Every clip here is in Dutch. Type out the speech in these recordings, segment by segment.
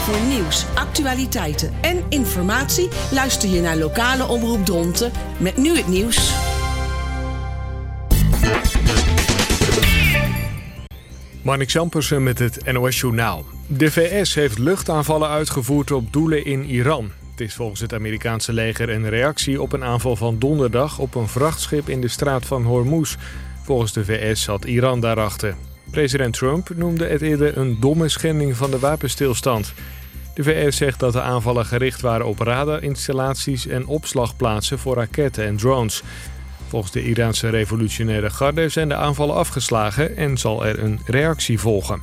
Voor nieuws, actualiteiten en informatie luister je naar lokale Omroep Dronten met nu het nieuws. Marnix Jampersen met het NOS-journaal. De VS heeft luchtaanvallen uitgevoerd op doelen in Iran. Het is volgens het Amerikaanse leger een reactie op een aanval van donderdag op een vrachtschip in de straat van Hormuz. Volgens de VS zat Iran daarachter. President Trump noemde het eerder een domme schending van de wapenstilstand. De VS zegt dat de aanvallen gericht waren op radarinstallaties en opslagplaatsen voor raketten en drones. Volgens de Iraanse revolutionaire garde zijn de aanvallen afgeslagen en zal er een reactie volgen.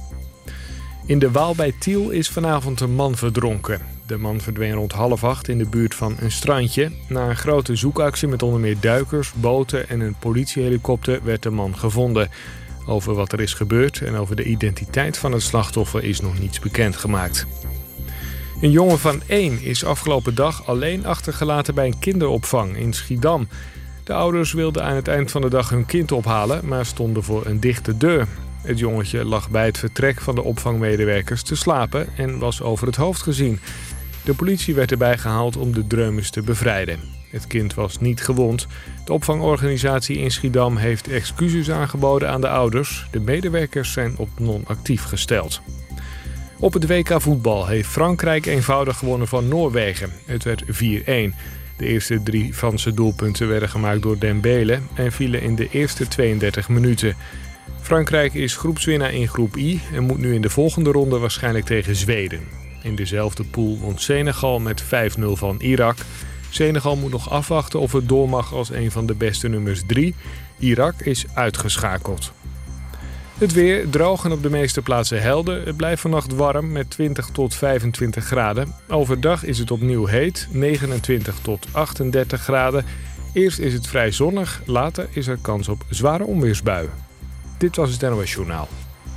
In de Waal bij Tiel is vanavond een man verdronken. De man verdween rond 7:30 in de buurt van een strandje. Na een grote zoekactie met onder meer duikers, boten en een politiehelikopter werd de man gevonden. Over wat er is gebeurd en over de identiteit van het slachtoffer is nog niets bekendgemaakt. Een jongen van 1 is afgelopen dag alleen achtergelaten bij een kinderopvang in Schiedam. De ouders wilden aan het eind van de dag hun kind ophalen, maar stonden voor een dichte deur. Het jongetje lag bij het vertrek van de opvangmedewerkers te slapen en was over het hoofd gezien. De politie werd erbij gehaald om de dreumes te bevrijden. Het kind was niet gewond. De opvangorganisatie in Schiedam heeft excuses aangeboden aan de ouders. De medewerkers zijn op non-actief gesteld. Op het WK voetbal heeft Frankrijk eenvoudig gewonnen van Noorwegen. Het werd 4-1. De eerste 3 Franse doelpunten werden gemaakt door Dembele en vielen in de eerste 32 minuten. Frankrijk is groepswinnaar in groep I en moet nu in de volgende ronde waarschijnlijk tegen Zweden. In dezelfde pool won Senegal met 5-0 van Irak. Senegal moet nog afwachten of het door mag als een van de beste nummers 3. Irak is uitgeschakeld. Het weer droog en op de meeste plaatsen helder. Het blijft vannacht warm met 20 tot 25 graden. Overdag is het opnieuw heet, 29 tot 38 graden. Eerst is het vrij zonnig, later is er kans op zware onweersbuien. Dit was het NOS Journaal.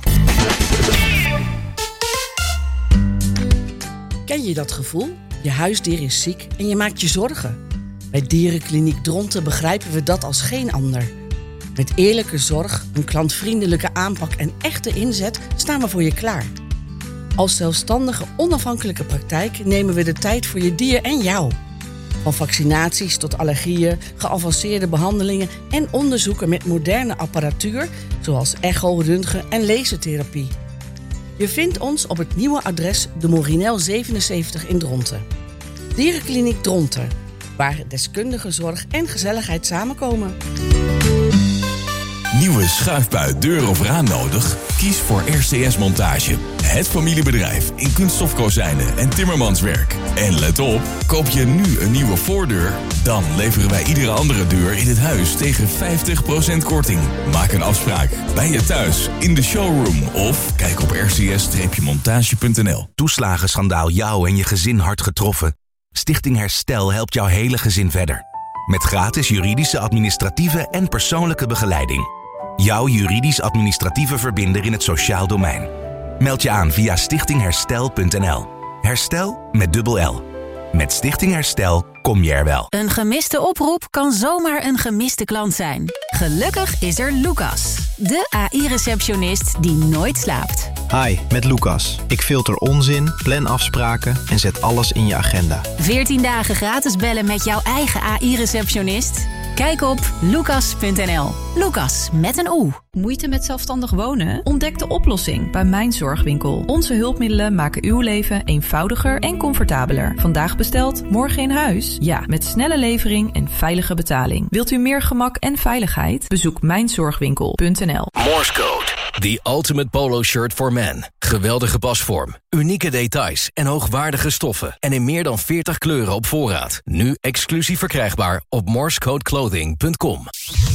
Ken je dat gevoel? Je huisdier is ziek en je maakt je zorgen. Bij Dierenkliniek Dronten begrijpen we dat als geen ander. Met eerlijke zorg, een klantvriendelijke aanpak en echte inzet staan we voor je klaar. Als zelfstandige, onafhankelijke praktijk nemen we de tijd voor je dier en jou. Van vaccinaties tot allergieën, geavanceerde behandelingen en onderzoeken met moderne apparatuur, zoals echo, röntgen en lasertherapie. Je vindt ons op het nieuwe adres de Morinel 77 in Dronten. Dierenkliniek Dronten, waar deskundige zorg en gezelligheid samenkomen. Nieuwe schuifbui, deur of raam nodig? Kies voor RCS Montage. Het familiebedrijf in kunststofkozijnen en timmermanswerk. En let op, koop je nu een nieuwe voordeur? Dan leveren wij iedere andere deur in het huis tegen 50% korting. Maak een afspraak bij je thuis, in de showroom of kijk op rcs-montage.nl. Toeslagenschandaal jou en je gezin hard getroffen? Stichting Herstel helpt jouw hele gezin verder. Met gratis juridische, administratieve en persoonlijke begeleiding. Jouw juridisch-administratieve verbinder in het sociaal domein. Meld je aan via stichtingherstel.nl. Herstel met dubbel L. Met Stichting Herstel kom je er wel. Een gemiste oproep kan zomaar een gemiste klant zijn. Gelukkig is er Lucas, de AI-receptionist die nooit slaapt. Hi, met Lucas. Ik filter onzin, plan afspraken en zet alles in je agenda. 14 dagen gratis bellen met jouw eigen AI-receptionist? Kijk op lucas.nl. Lucas met een O. Moeite met zelfstandig wonen? Ontdek de oplossing bij Mijn Zorgwinkel. Onze hulpmiddelen maken uw leven eenvoudiger en comfortabeler. Vandaag besteld, morgen in huis? Ja, met snelle levering en veilige betaling. Wilt u meer gemak en veiligheid? Bezoek mijnzorgwinkel.nl. Morse Code. The ultimate polo shirt for men. Geweldige pasvorm, unieke details en hoogwaardige stoffen. En in meer dan 40 kleuren op voorraad. Nu exclusief verkrijgbaar op morsecodeclothing.com.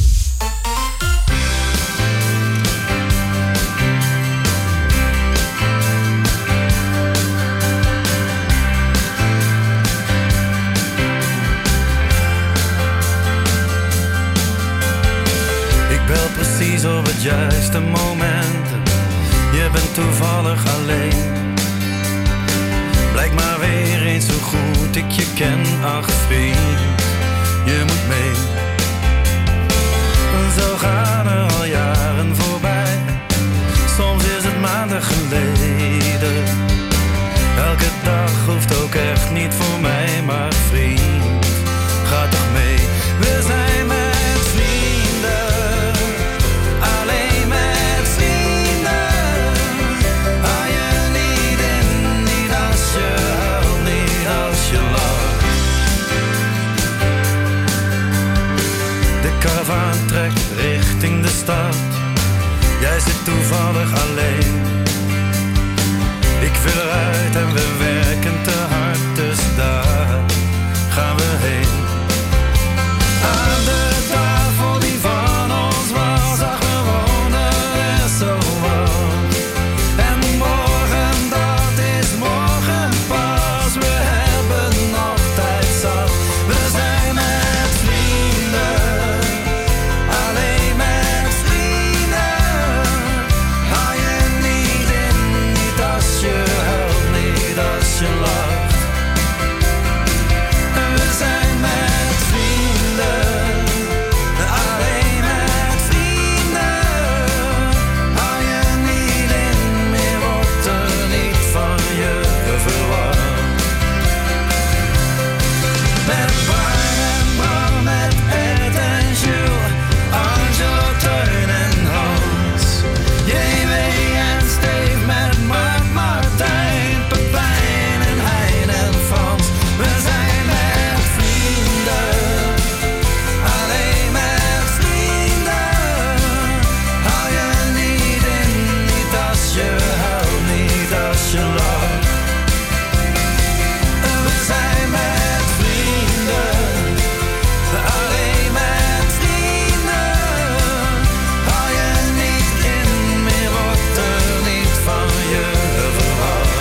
Ik bel precies op het juiste moment. Je bent toevallig alleen. Blijkt maar weer eens zo goed ik je ken. Ach vriend, je moet mee. Zo gaan er al jaren voorbij. Soms is het maanden geleden. Elke dag toevallig alleen. Ik wil eruit en we werken te hard, dus daar gaan we heen. Aan de tafel die van ons was, ach we wonen er zo wat. En morgen, dat is morgen pas, we hebben nog tijd zat. We zijn met vrienden, alleen met vrienden. Hou je niet in, niet als je huilt, niet als je lacht. We zijn met vrienden, alleen met vrienden. Hou je niet in, meer wordt er niet van je verwacht. Met Bart en Bram, met Ed en Jules, Angelo, Teun en Hans, JW en Steve, met Mark, Martijn, Pepijn en Hein en Frans. We zijn met vrienden, alleen met vrienden. Hou je niet in, niet als je huilt, niet als je lacht. We zijn met vrienden, alleen met vrienden. Hou je niet in, meer wordt er niet van je verwacht.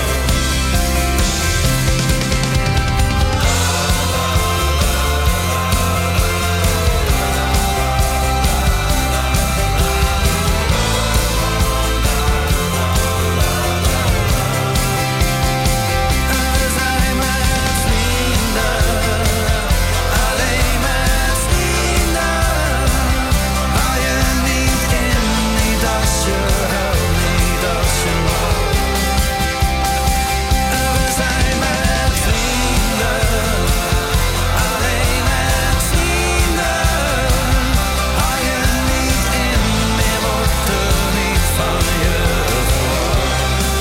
We zijn met vrienden, alleen met vrienden. Hou je niet in, niet als je huilt, niet als je lacht. We zijn met vrienden, alleen met vrienden. Hou je niet in, meer wordt er niet van je verwacht.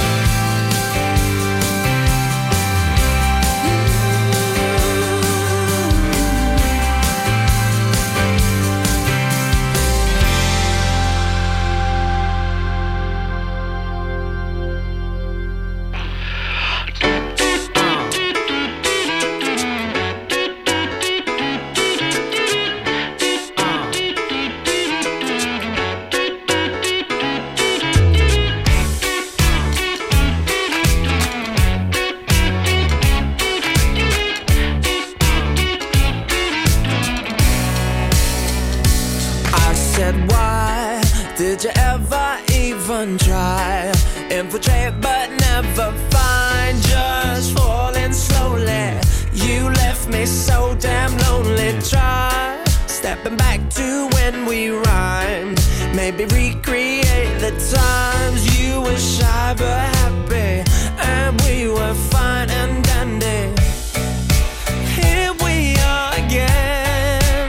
I said, why did you ever even try? Infiltrate but never find. Just falling slowly. You left me so damn lonely. Try stepping back to when we rhymed. Maybe recreate the times you were shy but happy, and we were fine and dandy. Here we are again.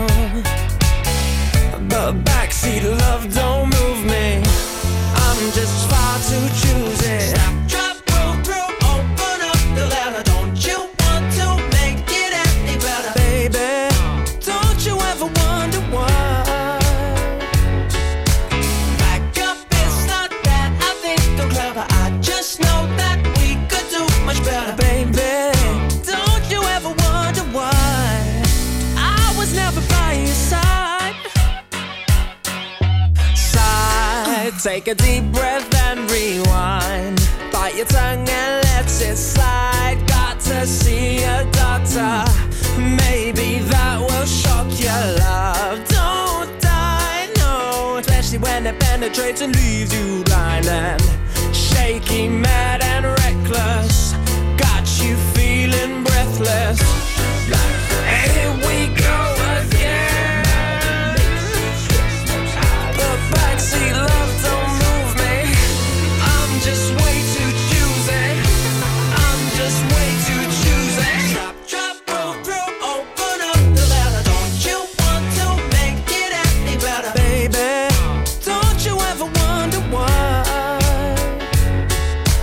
But backseat love don't move me. I'm just far too choosy. Stop, drop, roll through, open up the letter. Don't you want to make it any better? Baby, don't you ever wonder why? Back up, it's not that I think I'm clever. I just know that we could do much better. Baby, don't you ever wonder why I was never by your side? Take a deep breath and rewind. Bite your tongue and let it slide. Got to see a doctor. Maybe that will shock your love. Don't die, no. Especially when it penetrates and leaves you blind and shaky, mad and reckless. Got you feeling breathless. Here we go again. The backseat love don't move me. I'm just way too choosy. I'm just way too choosy. Stop, drop, roll through, open up the letter. Don't you want to make it any better? Baby, don't you ever wonder why?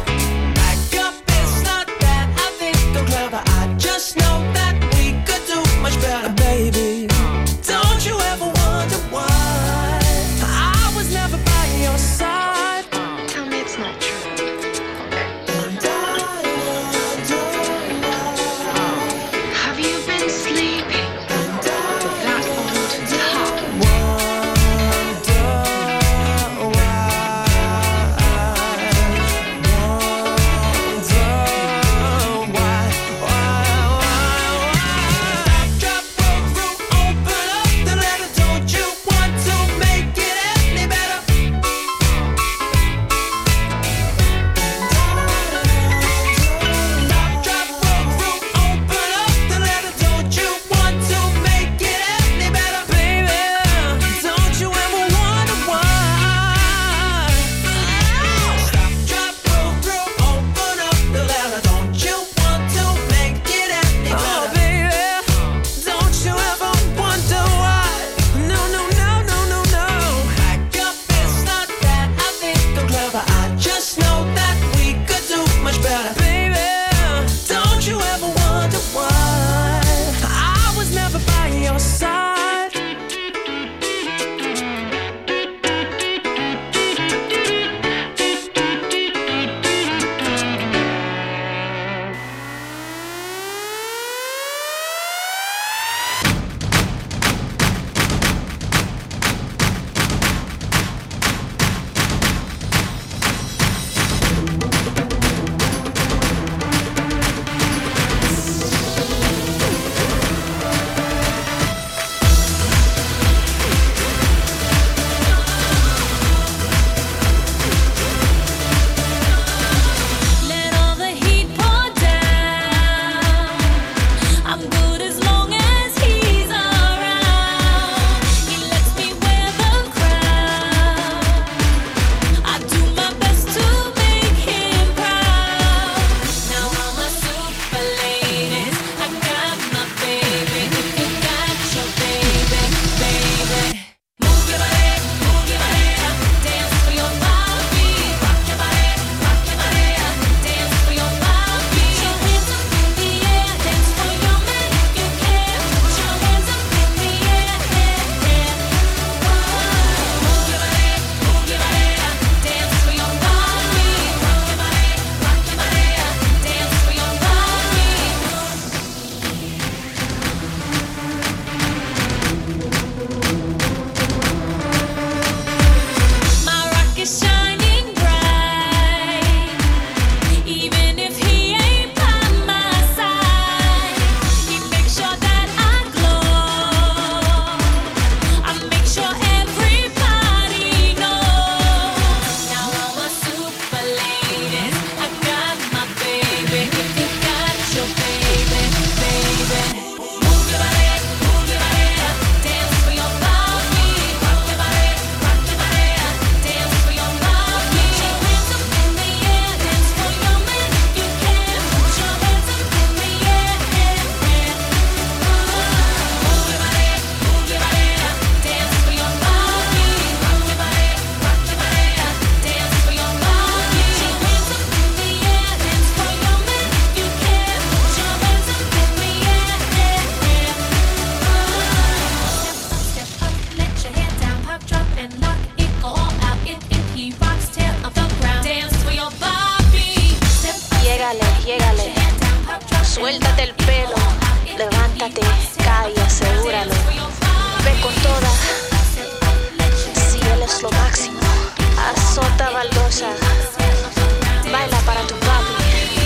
llégale, llégale. Suéltate el pelo, levántate, cae, asegúralo. Ve con toda, si él es lo máximo. Azota baldosa, baila para tu papi.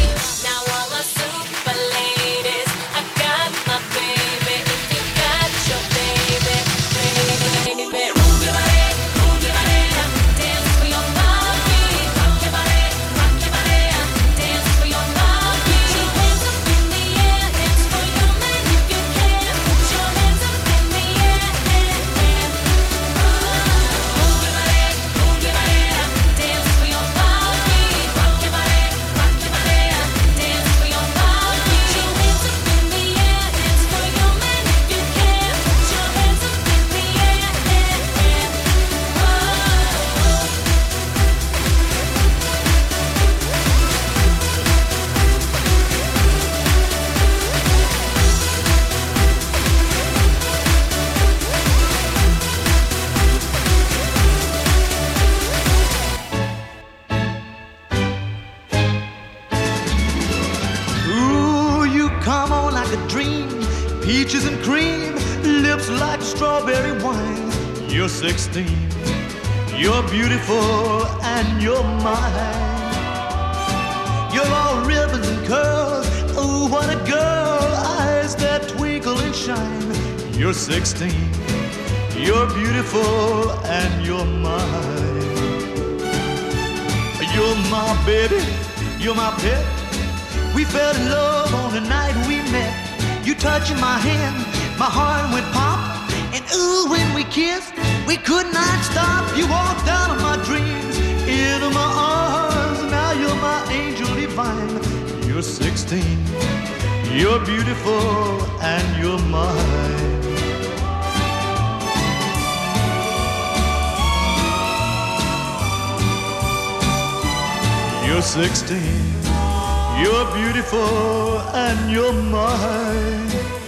Peaches and cream, lips like strawberry wine. You're 16, you're beautiful and you're mine. You're all ribbons and curls, oh what a girl, eyes that twinkle and shine. You're 16, you're beautiful and you're mine. You're my baby, you're my pet. We fell in love on the night we met. You touching my hand, my heart went pop. And ooh, when we kissed, we could not stop. You walked out of my dreams, into my arms. Now you're my angel divine. You're 16, you're beautiful and you're mine. You're 16, you're beautiful and you're mine.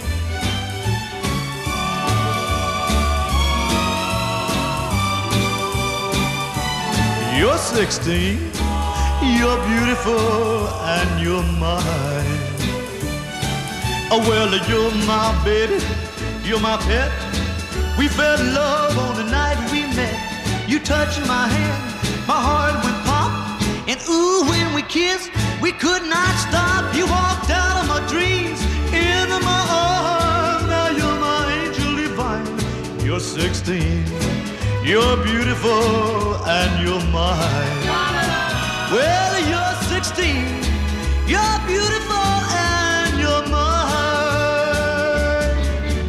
You're 16, you're beautiful and you're mine. Oh well, you're my baby, you're my pet. We fell in love on the night we met. You touched my hand, my heart went pop. And ooh, when we kissed, we could not stop. You walked out of my dreams, into my arms. Now you're my angel divine. You're 16, you're beautiful and you're mine. Well, you're 16, you're beautiful and you're mine.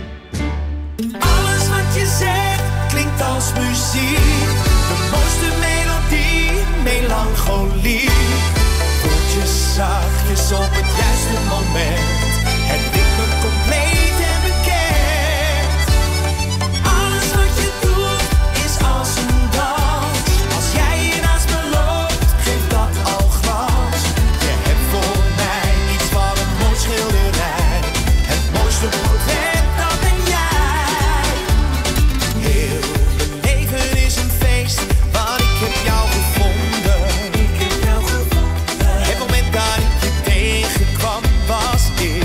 Alles wat je zegt klinkt als muziek. De mooiste melodie, melancholie. Woordjes zachtjes op het juiste moment. Het ritme compleet en bekend. Alles wat je doet is als een dans. Als jij hier naast me loopt, geeft dat al glans. Je hebt voor mij iets van een mooi schilderij. Het mooiste portret, dat ben jij. Heel mijn leven is een feest, want ik heb jou gevonden. Het moment dat ik je tegenkwam was ik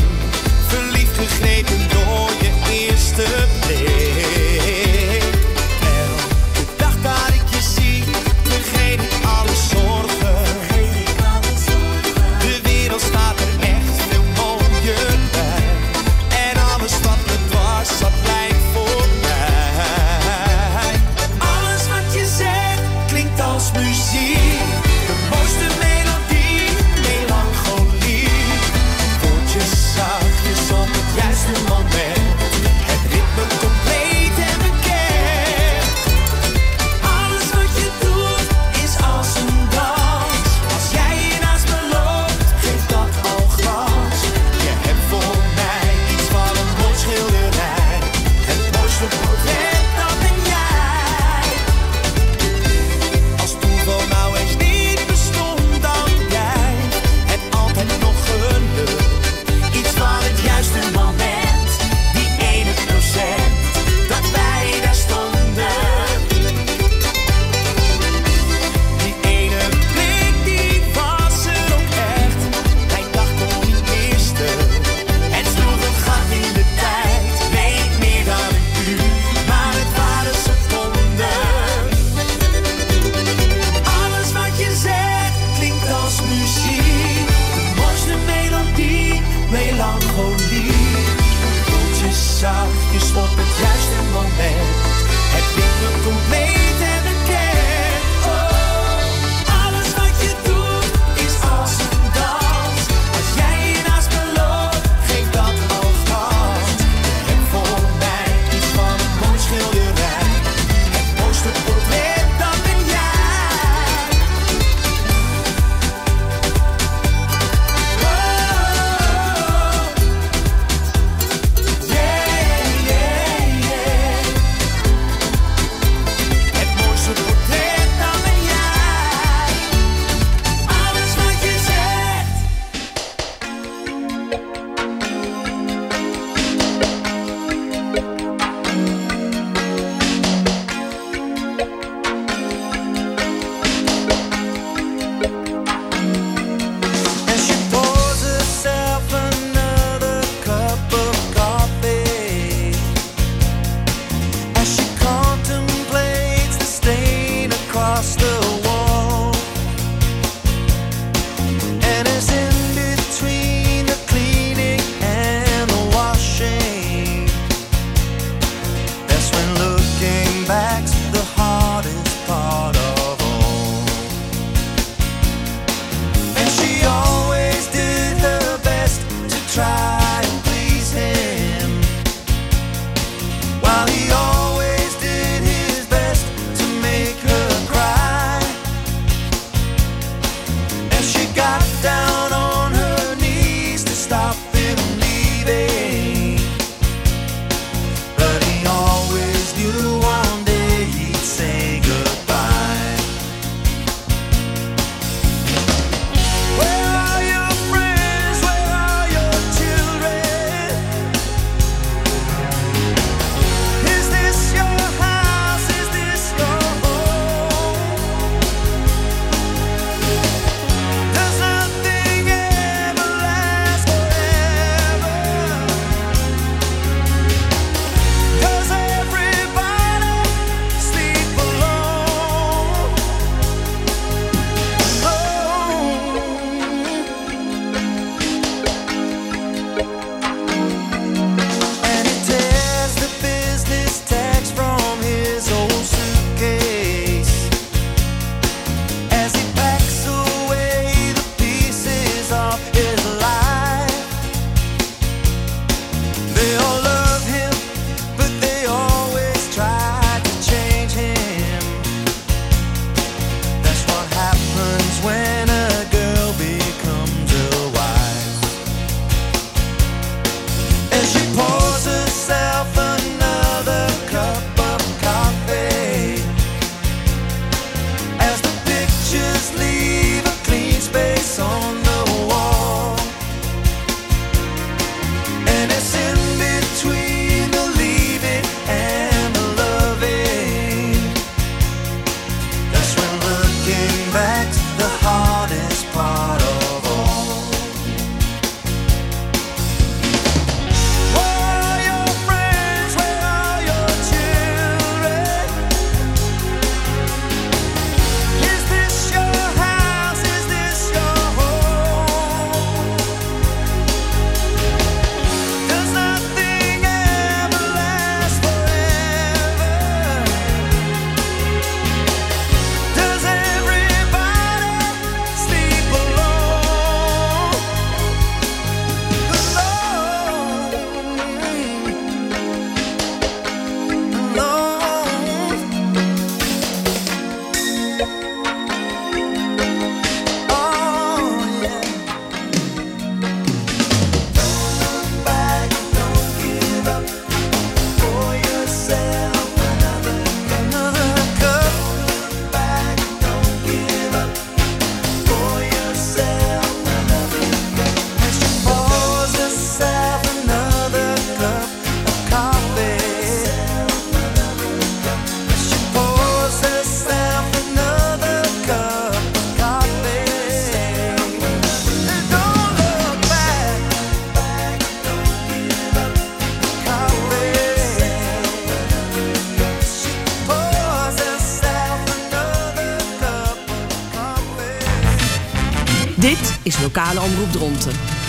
Dit is Lokale Omroep Dronten.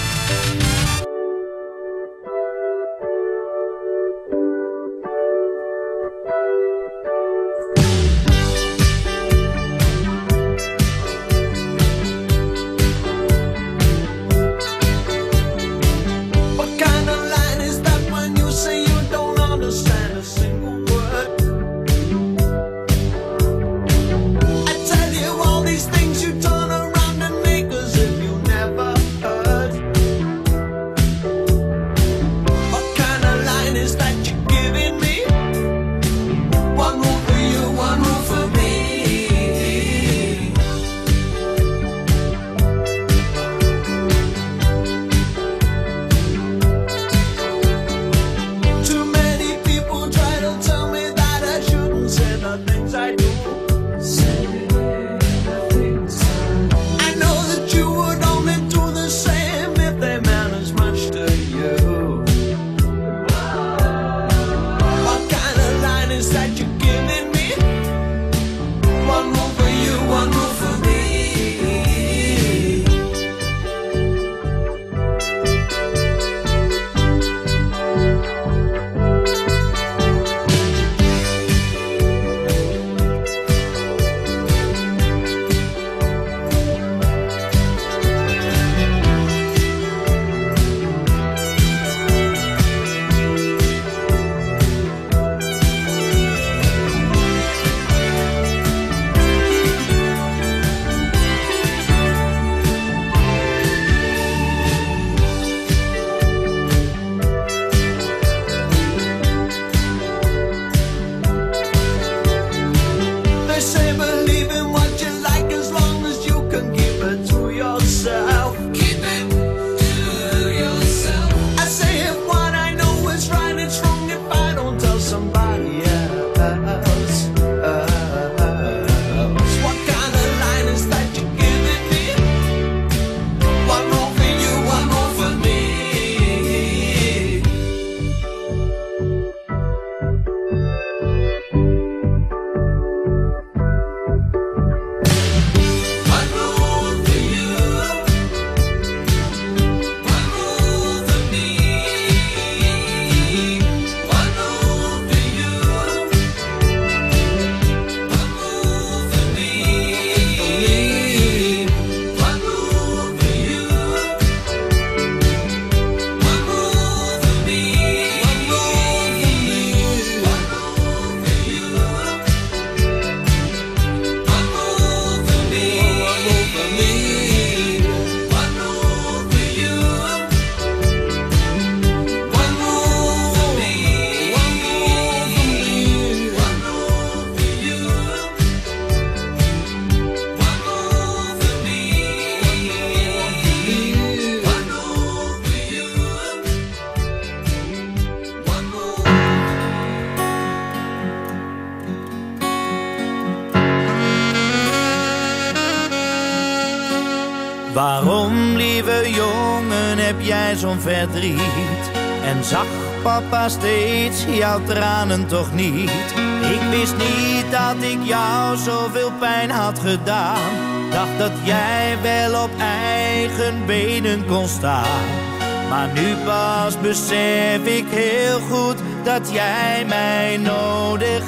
Waarom, lieve jongen, heb jij zo'n verdriet? En zag papa steeds jouw tranen toch niet? Ik wist niet dat ik jou zoveel pijn had gedaan. Dacht dat jij wel op eigen benen kon staan. Maar nu pas besef ik heel goed dat jij mij nodig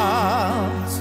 had.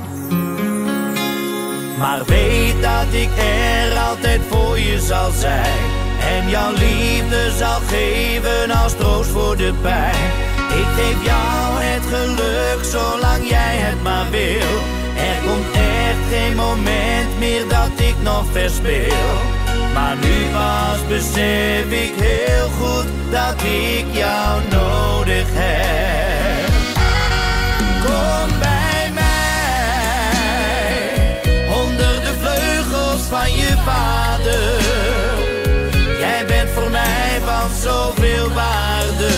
Maar weet dat ik er altijd voor je zal zijn. En jouw liefde zal geven als troost voor de pijn. Ik geef jou het geluk zolang jij het maar wil. Er komt echt geen moment meer dat ik nog verspil. Maar nu pas besef ik heel goed dat ik jou nodig heb. Kom bij mij, onder de vleugels van je vader. Jij bent voor mij van zoveel waarde.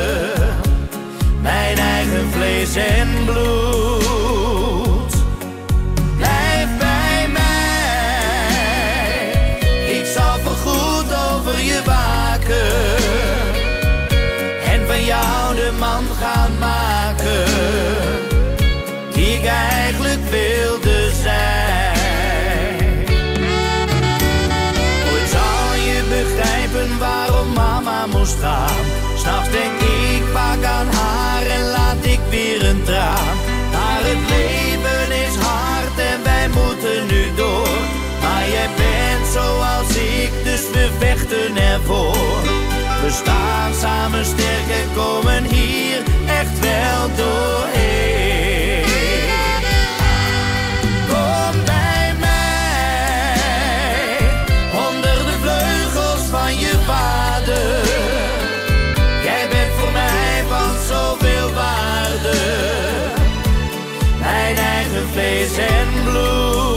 Mijn eigen vlees en bloed. Blijf bij mij, ik zal voorgoed over je waken. En van jou de man gaan haast gaan. 'S Nachts denk ik vaak aan haar en laat ik weer een traan. Maar het leven is hard en wij moeten nu door. Maar jij bent zoals ik, dus we vechten ervoor. We staan samen sterk en komen hier echt wel doorheen. Kom bij mij, onder de vleugels van je vader. Jij bent voor mij van zoveel waarde. Mijn eigen vlees en bloed.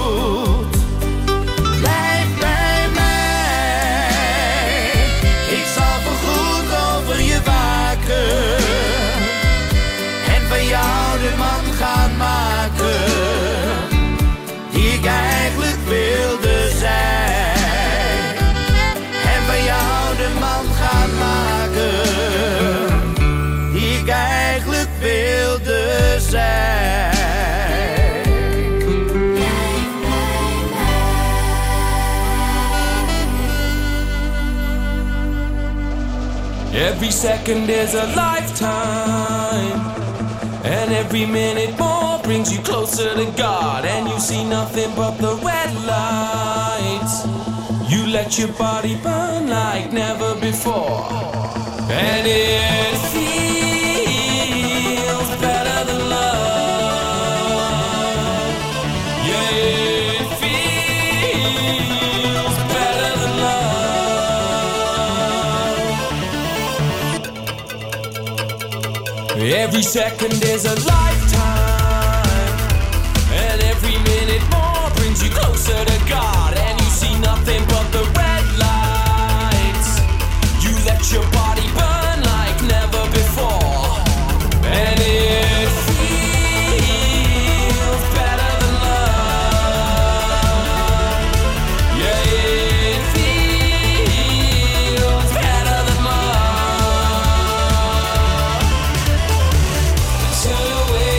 Blijf bij mij, ik zal voorgoed over je waken. En van jou de man gaan maken, die ik eigenlijk wilde zijn. En van jou de man gaan maken, die ik eigenlijk wilde zijn. Every second is a lifetime, and every minute more brings you closer to God. And you see nothing but the red lights. You let your body burn like never before, and it feels better than love. Yeah, it feels better than love. Every second is a lifetime, and every minute more brings you closer to God. And you see nothing but the red lights. You let your body burn like never before, and it feels better than love. Yeah, it feels better than love. Turn away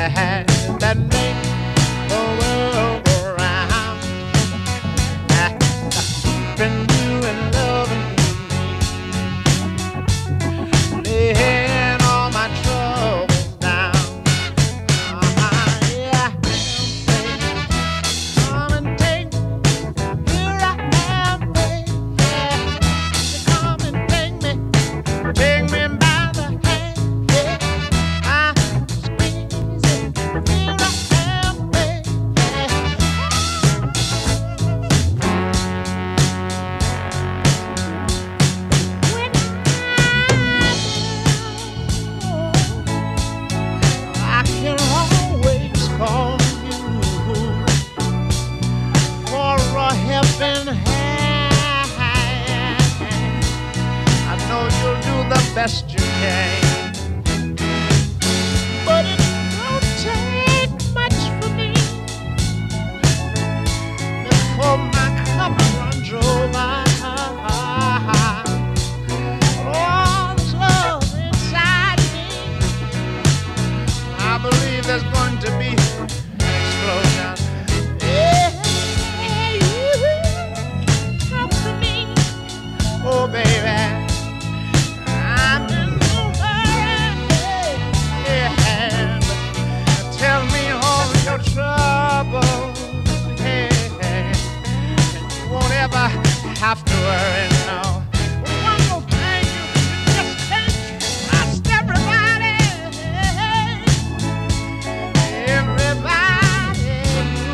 that make the world go round. Keeping you and loving me, laying all my troubles down. Yeah, come and take me. Here I am, baby. Come and take me by the hand. Yeah, I'm squeezing. Here I am, baby. I can always call you for a helping hand. I know you'll do the best you can, but it don't take much for me before my cup runs over. All this love inside me, I believe there's going to be an explosion. Yeah, you talk to me, oh baby. I'm in the hurry, yeah. Tell me all your troubles, yeah. And you won't ever have to worry, no. One more thing, you just can't trust everybody. Everybody.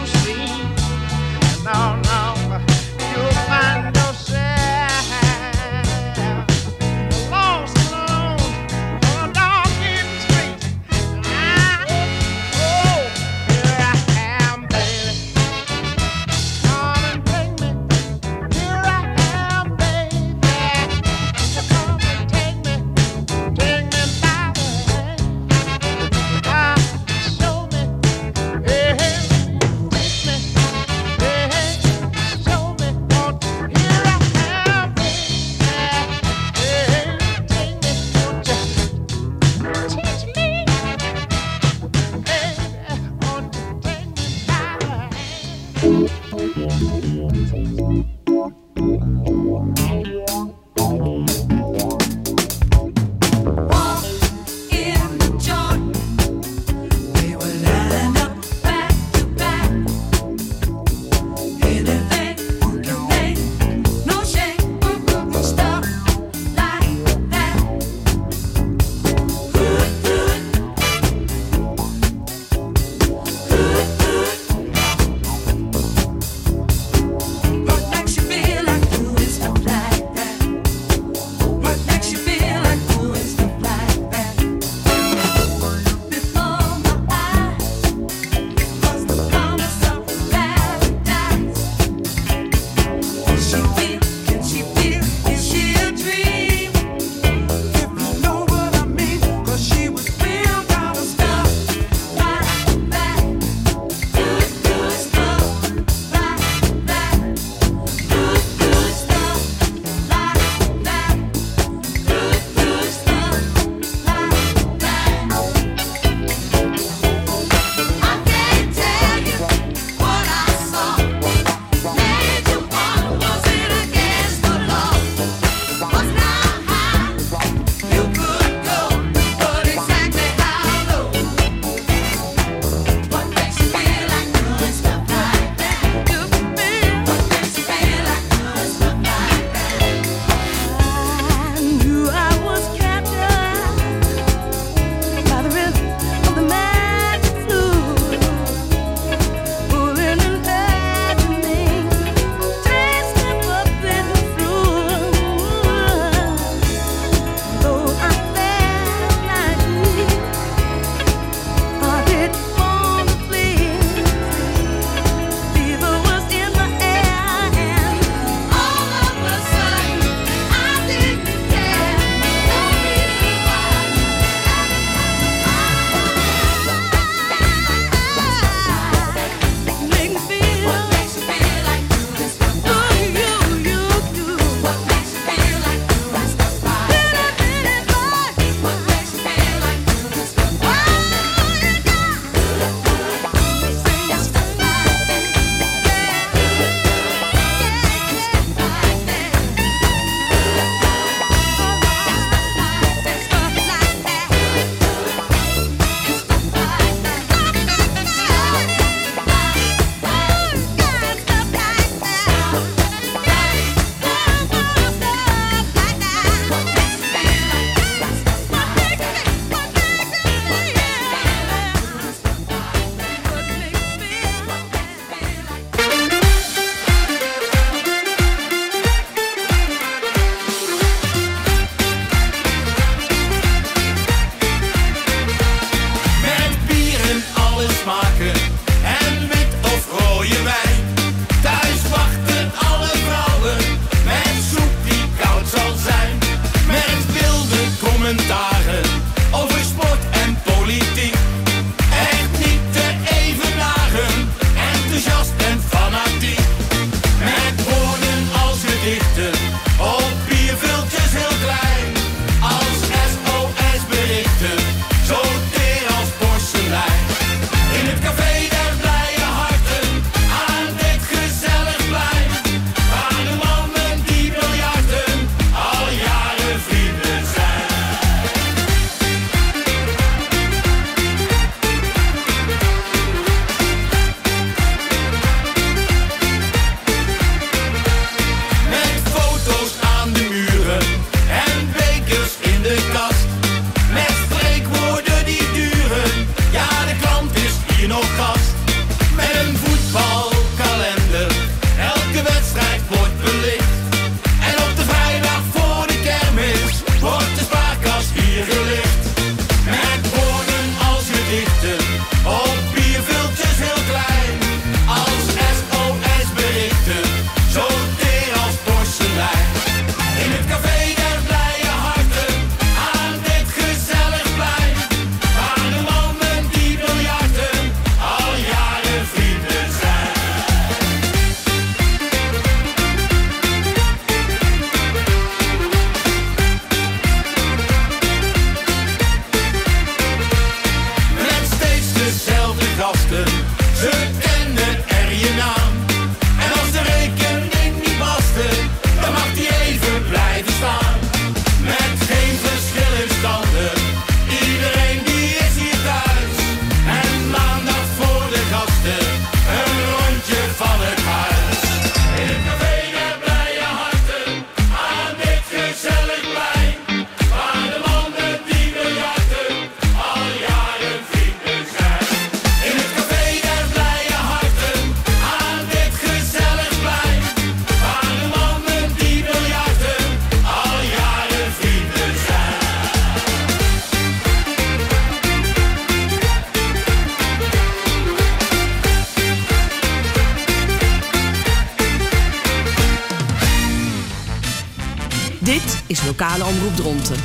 Lokale omroep Dronten.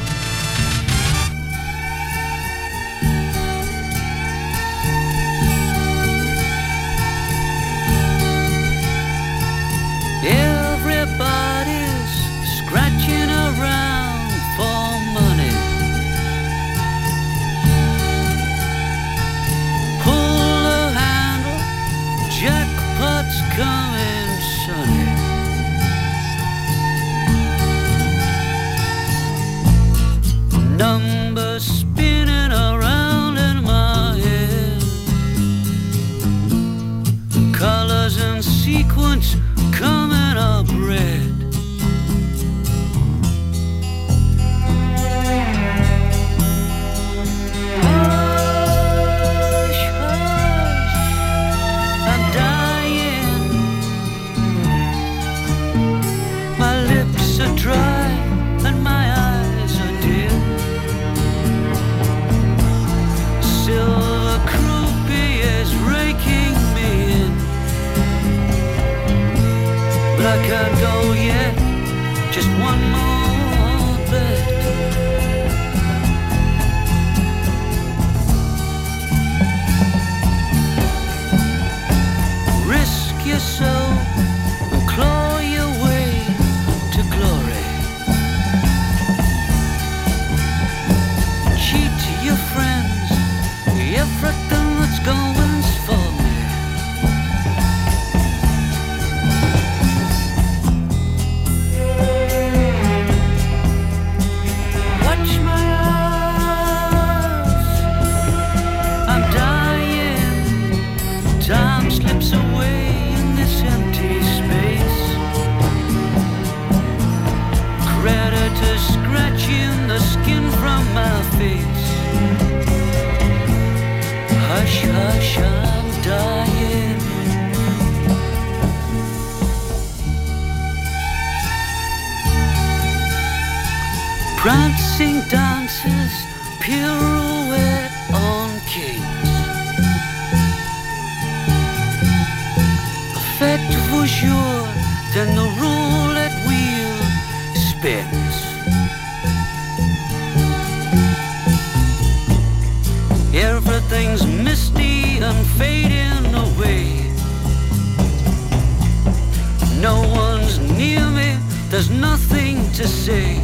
Everybody's scratching around for money. Pull the handle, jackpot's coming, sonny. Numbers spinning around in my head, colors and sequence coming up red. Hush, hush, I'm dying. My lips are dry and my eyes are dim. Silver croupiers raking me in, but I can't go yet, just one more bet. Risk your soul and claw your way to glory. Cheat your friends, everything that's going's for me. Watch my eyes, I'm dying. Time slips away in this empty space. Creditors scratching the skin from my face. Hush, hush, I'm dying. Prancing dancers, pirouette on kings. Faites vos jours, then the roulette wheel spins. Everything's misty and fading away. No one's near me, there's nothing to say.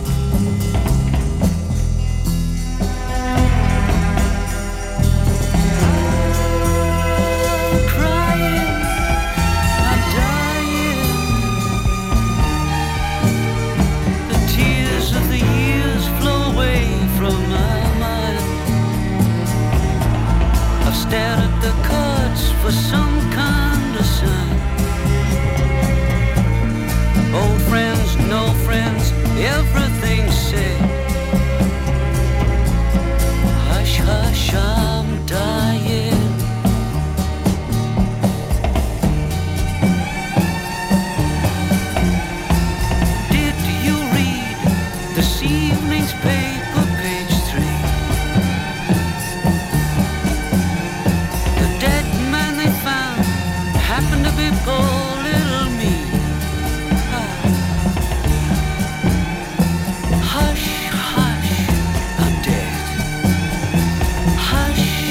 I'm crying, I'm dying. The tears of the years flow away from my mind. I've stared at the cards for some kind of sign. Old friends, no friends, everything's said. Hush, hush, I'm dying. Did you read this evening's paper, page 3? The dead man they found happened to be poor little me. Hush, hush, I'm dead. Hush,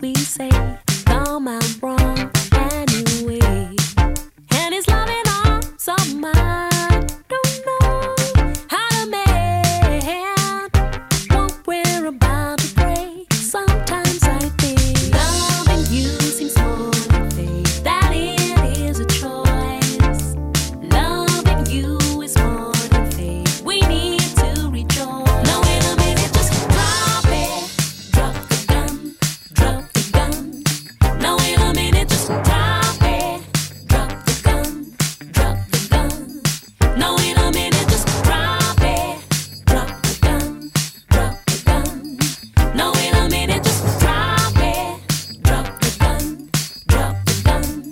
we say come out wrong anyway. And his loving arms of mine don't know how to mend what we're about to break. Sometimes I think loving you seems more than fate, that it is a choice. Loving you is more than fate, we need to rejoice. Now wait a minute, just drop it, drop the gun, drop the gun. Now wait a minute, just drop it, drop the gun, drop the gun. Now wait a minute, just drop it, drop the gun, drop the gun. Now wait a minute, just drop it, drop the gun, drop the gun.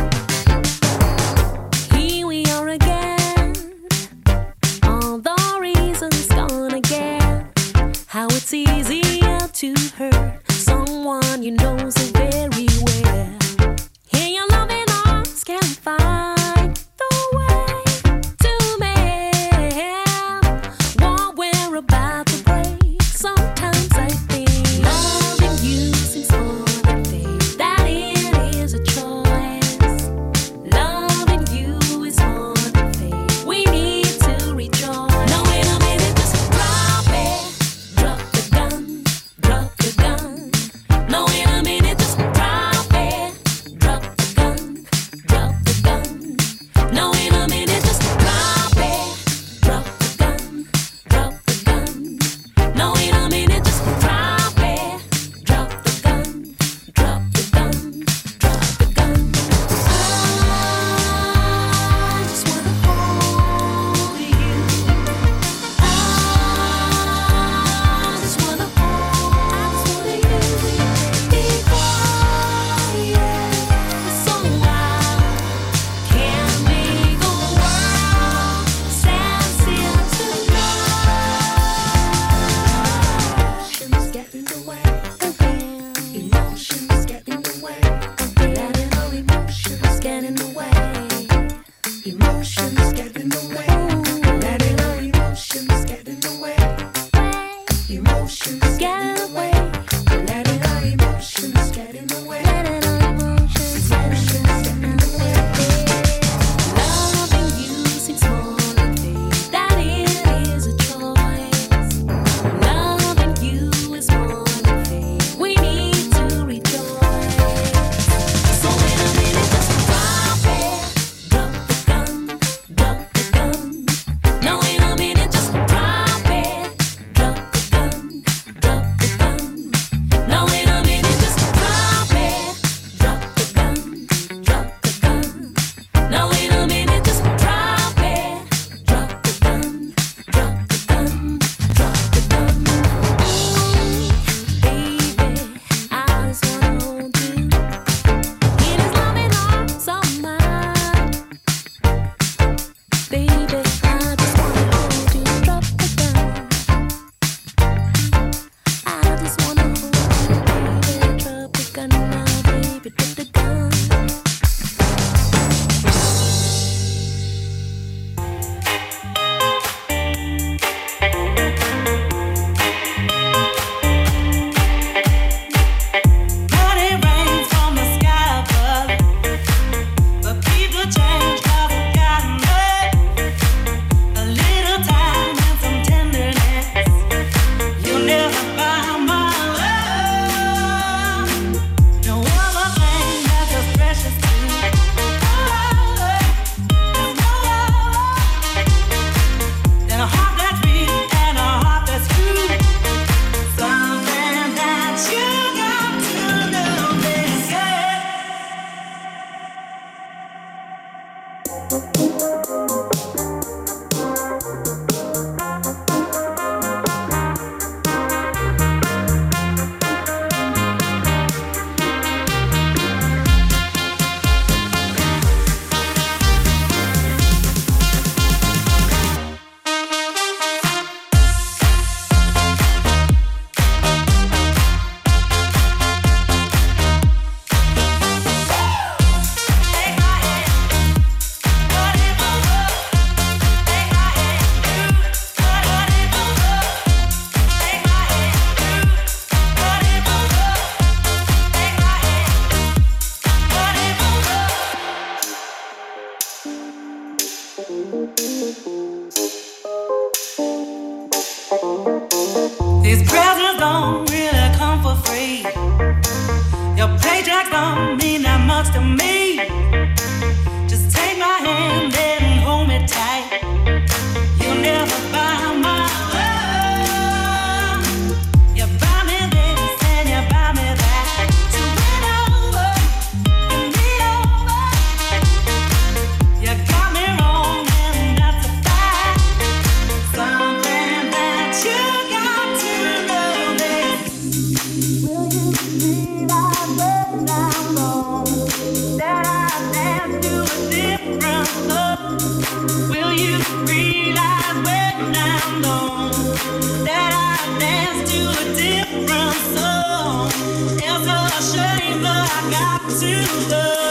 Here we are again, all the reasons gone again. How it's easier to hurt someone you know so very well. Here your loving arms can find the way to mend what we're about to break. Sometimes I think loving you seems more than fate, that it is a choice. Loving you is more than fate, we need to rejoice. Now wait a minute, just drop it, drop the gun, drop the gun. Now wait a minute, just drop it, drop the gun, drop the gun. Now wait a minute, just drop it, drop the gun, drop the gun. Now wait a minute, just drop it, drop the gun, drop the gun, drop the gun. I just wanna hold you. I just wanna hold you. Be quiet, so loud. Can make the world stand still tonight. Emotions get in the way again. Emotions get in the way. Letting our emotions get in the way. Emotions get in the way. Letting our emotions get in the way. Emotions get in the way. Letting our emotions get in the way. Letting our emotions get in the way. Loving you seems more than fate, that it is a choice. Loving you is more than fate, we need to rejoice. So wait a minute, just drop it, drop the gun, drop the gun. Now wait a minute, just drop it, drop the gun, drop the words don't mean that much to me. Just take my hand and hold me tight. You'll never buy my love. You buy me this and you buy me that. So win over, win me over. You got me wrong and that's a fact. Something that you got to know is, will you realize when I'm wrong that I dance to a different love? Will you realize when I'm gone that I dance to a different song? It's a shame, but I got to love.